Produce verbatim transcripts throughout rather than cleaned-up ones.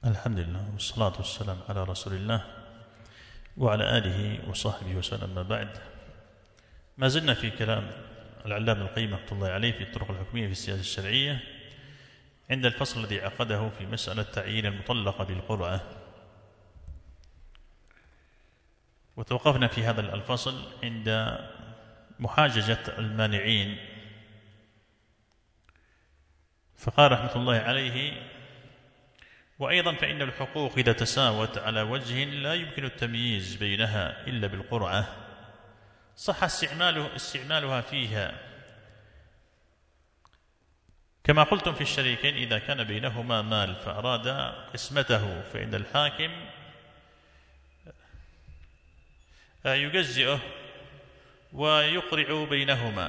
الحمد لله والصلاة والسلام على رسول الله وعلى آله وصحبه وسلم. ما بعد، ما زلنا في كلام العلامة ابن القيم رحمة الله عليه في الطرق الحكمية في السياسة الشرعية عند الفصل الذي عقده في مسألة تعيين المطلقة بالقرعة، وتوقفنا في هذا الفصل عند محاججة المانعين، فقال رحمة الله عليه: وأيضا فإن الحقوق إذا تساوت على وجه لا يمكن التمييز بينها إلا بالقرعة صح استعماله استعمالها فيها، كما قلتم في الشريكين إذا كان بينهما مال فأراد قسمته فإن الحاكم يجزئه ويقرع بينهما.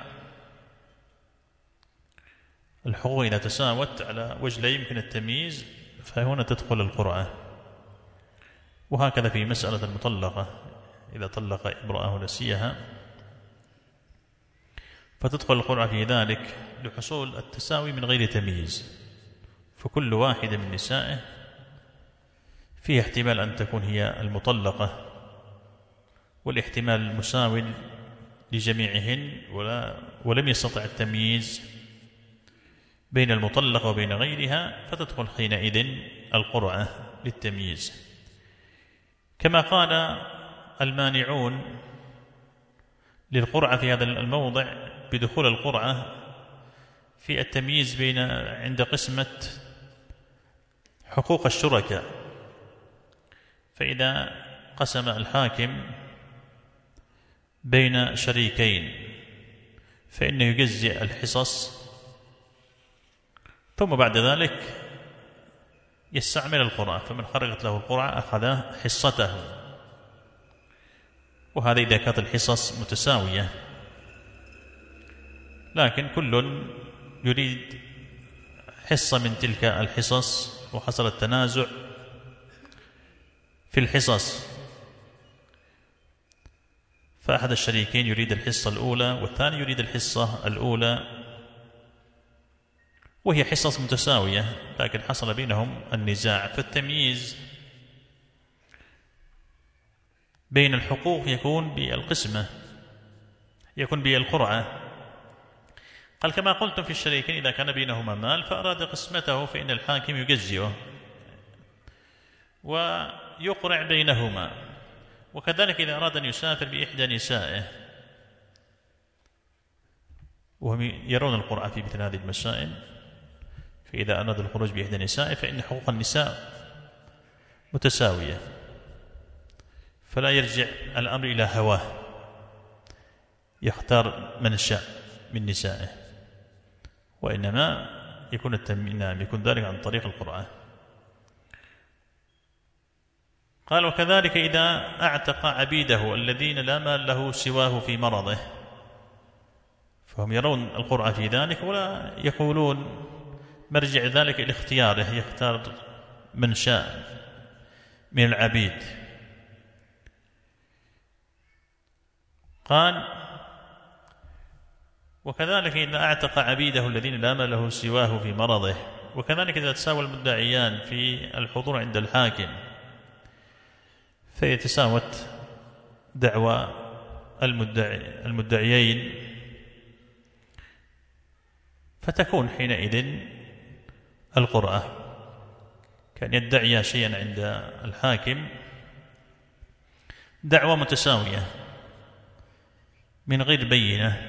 الحقوق إذا تساوت على وجه لا يمكن التمييز فهنا تدخل القرعة، وهكذا في مسألة المطلقة إذا طلق امرأة نسيها فتدخل القرعة في ذلك لحصول التساوي من غير تمييز، فكل واحدة من نسائه فيه احتمال أن تكون هي المطلقة، والاحتمال المساوي لجميعهن، ولا ولم يستطع التمييز بين المطلقة وبين غيرها فتدخل حينئذ القرعة للتمييز. كما قال المانعون للقرعة في هذا الموضع بدخول القرعة في التمييز بين عند قسمة حقوق الشركاء، فإذا قسم الحاكم بين شريكين فإنه يجزئ الحصص، ثم بعد ذلك يستعمل القرعة، فمن خرجت له القرعة أخذ حصته، وهذا إذا كانت الحصص متساوية، لكن كل يريد حصة من تلك الحصص وحصل التنازع في الحصص، فأحد الشريكين يريد الحصة الأولى والثاني يريد الحصة الأولى، وهي حصص متساوية لكن حصل بينهم النزاع، فالتمييز بين الحقوق يكون بالقسمة، يكون بالقرعة. قال: كما قلتم في الشريكين إذا كان بينهما مال فأراد قسمته فإن الحاكم يجزئه ويقرع بينهما، وكذلك إذا أراد أن يسافر بإحدى نسائه، وهم يرون القرعة في مثل هذه المسائل، فإذا أراد الخروج بإحدى نسائه فإن حقوق النساء متساوية، فلا يرجع الأمر إلى هواه يختار من شاء من نسائه، وإنما يكون التمييز يكون ذلك عن طريق القرعة. قال: وكذلك إذا أعتق عبيده الذين لا مال له سواه في مرضه، فهم يرون القرعة في ذلك ولا يقولون مرجع ذلك إلى اختياره، يختار من شاء من العبيد. قال: وكذلك إذا أعتق عبيده الذين لا مال له سواه في مرضه، وكذلك إذا تساوى المدعيان في الحضور عند الحاكم فيتساوت دعوى المدعي المدعيين، فتكون حينئذ القرعة، كان يدعي شيئا عند الحاكم دعوى متساوية من غير بينة،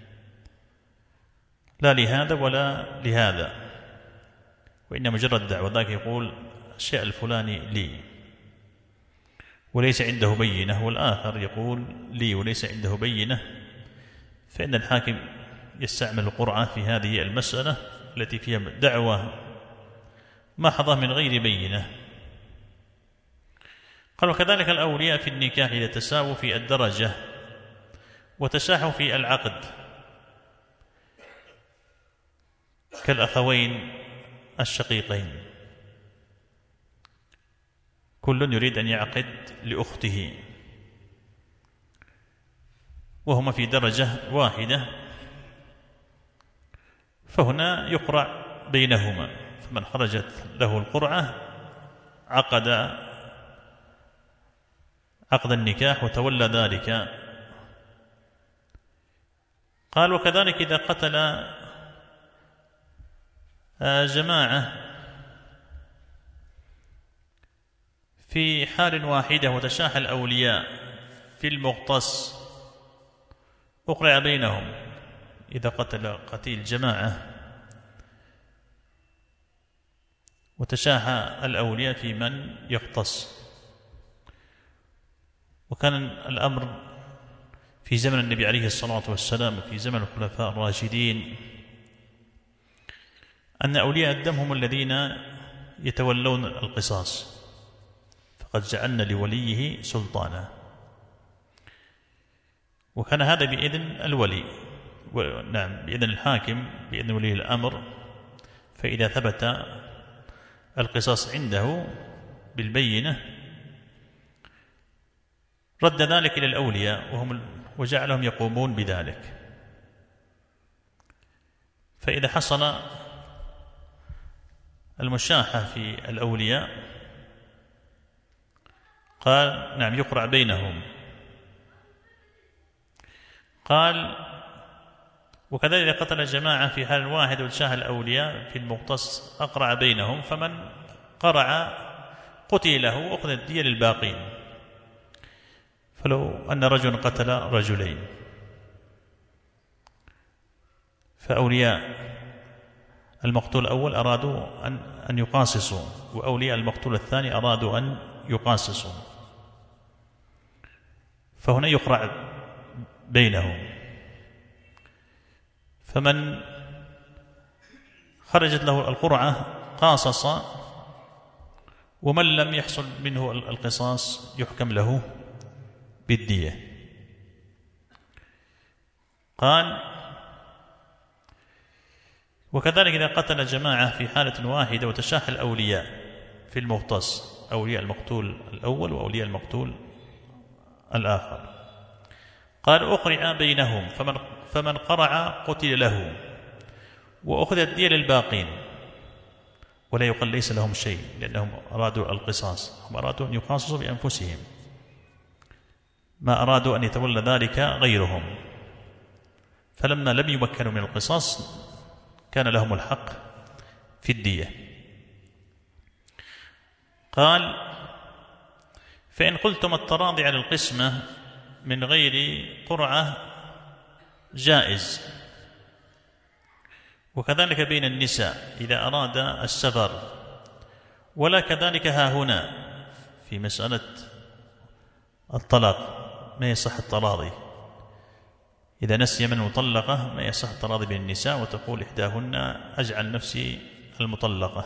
لا لهذا ولا لهذا، وإن مجرد دعوة، ذاك يقول الشيء الفلاني لي وليس عنده بينة، والآخر يقول لي وليس عنده بينة، فإن الحاكم يستعمل القرعة في هذه المسألة التي فيها دعوة محضة من غير بينة. قال: وكذلك الأولياء في النكاح إذا تساووا في الدرجة وتساحوا في العقد كالأخوين الشقيقين، كل يريد أن يعقد لأخته وهما في درجة واحدة، فهنا يقرع بينهما، فمن خرجت له القرعة عقد عقد النكاح وتولى ذلك. قال وكذلك إذا قتل جماعة في حال واحدة وتشاح الأولياء في المغتص أقرع بينهم. إذا قتل قتيل جماعة وتشاح الأولياء في من يغتص، وكان الأمر في زمن النبي عليه الصلاة والسلام وفي زمن الخلفاء الراشدين أن أولياء الدم هم الذين يتولون القصاص، فقد جعلنا لوليه سلطانا، وكان هذا بإذن الولي، نعم بإذن الحاكم، بإذن ولي الأمر. فإذا ثبت القصاص عنده بالبينة رد ذلك إلى الأولياء وهم وجعلهم يقومون بذلك. فإذا حصل المشاحة في الأولياء قال نعم يقرع بينهم. قال وكذلك إذا قتل جماعة في حال واحد وتشاح الأولياء في المغتص أقرع بينهم، فمن قرع قتل له وأخذ الدية للباقين. فلو أن رجل قتل رجلين فأولياء المقتول الأول أرادوا أن أن يقاصصوا، وأولياء المقتول الثاني أرادوا أن يقاصصوا، فهنا يقرع بينهم. فمن خرجت له القرعة قاصص، ومن لم يحصل منه القصاص يحكم له بالدية. قال وكذلك إذا قتل جماعة في حالة واحدة وتشاح الأولياء في المغتص، أولياء المقتول الأول وأولياء المقتول الآخر، قال أقرع بينهم، فمن, فمن قرع قتل له وأخذ الدية للباقين، ولا يقال ليس لهم شيء لأنهم أرادوا القصاص، هم أرادوا أن يقاصصوا بأنفسهم، ما أرادوا أن يتولى ذلك غيرهم، فلما لم يمكنوا من القصاص كان لهم الحق في الدية. قال فإن قلتم التراضي على القسمة من غير قرعة جائز، وكذلك بين النساء إذا أراد السفر، ولا كذلك ها هنا في مسألة الطلاق ما يصح التراضي. إذا نسي من المطلقة ما يصح التراضي بين النساء، وتقول إحداهن أجعل نفسي المطلقة،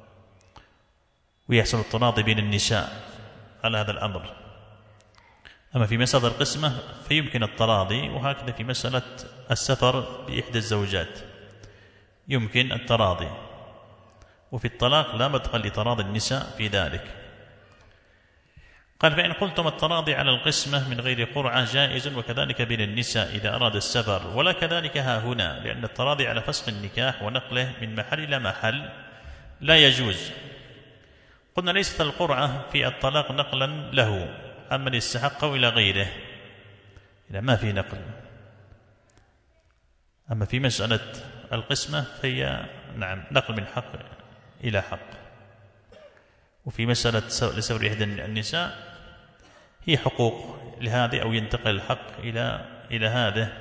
ويحصل التراضي بين النساء على هذا الأمر. أما في مسألة القسمة فيمكن التراضي، وهكذا في مسألة السفر بإحدى الزوجات يمكن التراضي، وفي الطلاق لا مدخل لتراضي النساء في ذلك. قال فإن قلتم التراضي على القسمة من غير قرعة جائز، وكذلك بين النساء إذا أراد السفر، ولا كذلك ها هنا، لأن التراضي على فسخ النكاح ونقله من محل إلى محل لا يجوز. قلنا ليست القرعة في الطلاق نقلا له عمن يستحقه إلى غيره، إذا ما في نقل. أما في مسألة القسمة فهي نعم نقل من حق إلى حق، وفي مسألة لسفر إحدى النساء هي حقوق لهذه أو ينتقل الحق إلى إلى هذا،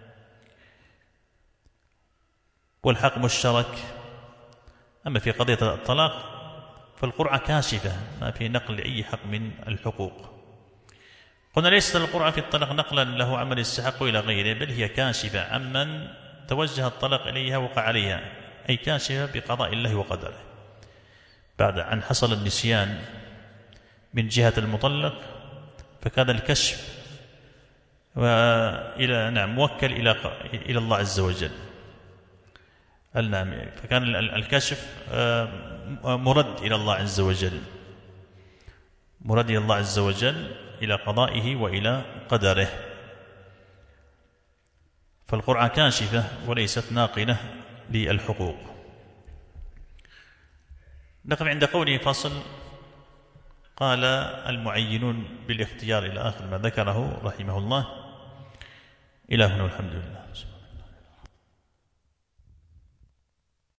والحق مشترك. أما في قضية الطلاق فالقرعة كاشفة، ما في نقل لأي حق من الحقوق. قلنا ليست القرعة في الطلاق نقلا له عمن يستحق إلى غيره، بل هي كاشفة عمن توجه الطلاق إليها وقع عليها، أي كاشفة بقضاء الله وقدره. بعد أن حصل النسيان من جهة المطلق فكان الكشف وإلى نعم موكل إلى إلى الله عز وجل. نعم فكان الكشف مرد إلى الله عز وجل، مرد إلى الله عز وجل إلى قضائه وإلى قدره. فالقرعة كاشفة وليست ناقلة للحقوق. نقف عند قوله فصل قال المعينون بالاختيار إلى آخر ما ذكره رحمه الله. إلى هنا والحمد لله.